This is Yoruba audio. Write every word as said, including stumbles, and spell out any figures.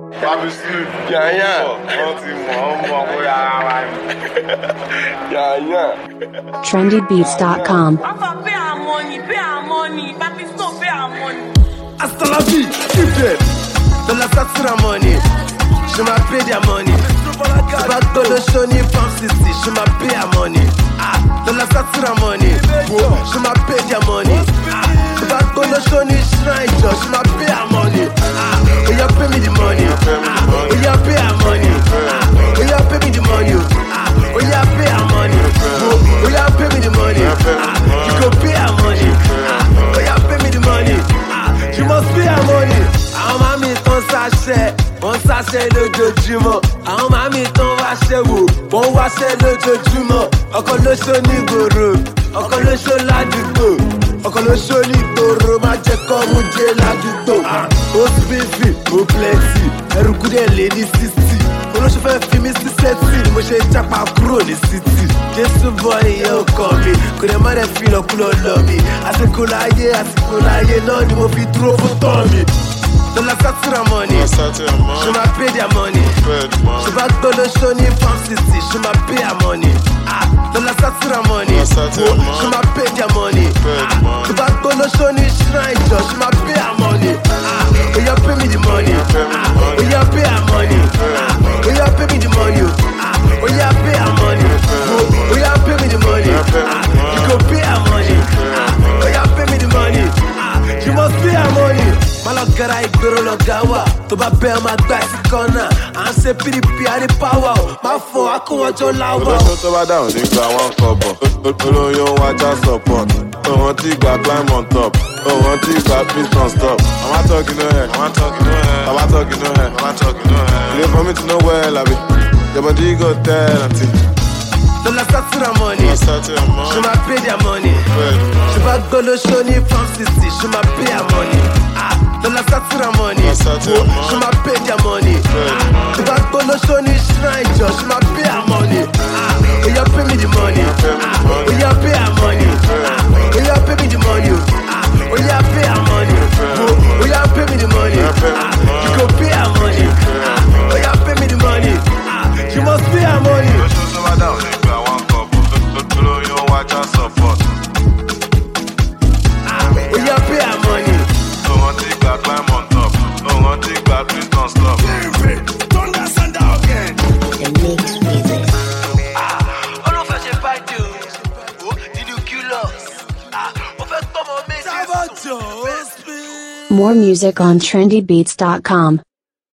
Baby sleep. Yeah, yeah. Yeah, yeah. trendy beats dot com. Papa, pay our money, pay our money. Papi, stop, pay our money. Hasta la vie, keep them. De la satura money. Je m'appelle their money. Je bats dans le Shoni Farm City. Je m'appelle their money. Ah, de la satura money. Je m'appelle their money. Ah, je bats dans le Shoni Shrine Church. Je m'appelle their money. Ah, oh yeah, pay me the money. Ah, oh yeah, pay our money. Ah, oh yeah, pay me the money. Ah, oh yeah, pay our money. Oh yeah, pay me the money. Ah, you go pay our money. Ah, oh yeah, pay me the money. Ah, you must pay our money. Àwọn màmí tán ṣàṣẹ, wọ́n ṣàṣẹ lójoojúmọ́. Àwọn màmí tán wáṣẹ́ wò, wọ́n wáṣẹ́ lójoojúmọ́. Ọkọ ló ṣó ní gbòòrò, ọkọ ló ṣó ládùúgbò. Ọkọ ló ṣó ní gbòòrò, má jẹ́ kọ́ mú jẹ́ ládùúgbò. Ó spífì, ó plẹ́tì, ẹrù kúdẹ̀ lé ní sísì. Olóṣù fẹ́ fi mí sí sẹ́tì, ni mo ṣe jápa kúrò ní sítì. Jésù bọ́ ìyẹn ọkọ mi, kò dẹ̀ má dẹ̀ fi lọ́kúlọ́ lọ mi. Àsìkò láyé, àsìkò láyé náà ni mo fi dúró fún tọ́ mi. De la satura money, je m'appelle their money. Je bats dans le Shoni Farm City, je m'appelle their money. Ah, de la satura money, je m'appelle their money. Ah, je bats dans le Shoni Shrine Church, je m'appelle their money. Ah, oh yeah, pay me the money. Ah, oh yeah, pay our money. Ah, oh yeah, pay me the money. Ah, oh yeah, pay our money. Oh yeah, pay me the money. Ah, you go pay our money. Ah, oh yeah, pay me the money. Ah, you must pay our money. Malogara ìgboro lọ̀gá wà, tó bá bẹ́ ọ máa gbá sí kọ́nà. À ń ṣe pdp àrí pàwà o, máa fọ akówọ́jọ́ láwà o. Olóṣó tó bá dáhùn nígbà wọn kọ̀bọ̀, olóyún wájà support. Òhun tí gba climb on top, òhun tí gba please don't stop. I'm not talking no head, I'm not talking no head, I'm not talking no head, I'm not talking no head. You dey for me to know well, abi. Your body go tell auntie. De la satura money, je m'appelle their money. Je bats dans le Shoni Farm City, je m'appelle their money. Ah, de la satura money, je m'appelle their money. Ah, je bats dans le Shoni Shrine Church, je m'appelle their money. Ah, oh yeah, pay me the money. Ah, oh yeah, pay our money. Ah, oh yeah, pay me the money. Ah, oh yeah, pay our money. Oh yeah, pay me the money. Ah, you go pay our money. Ah, oh yeah, pay me the money. Ah, you must pay our money. Support. Ah, oh yeah, pay our money. Don't want to got climb on top. Don't want to got please don't stop. Don't listen down again. The mix music. Ah, all of us are bad dudes. Oh, did you kill us? Ah, on fait comment mais More music on trendy beats dot com.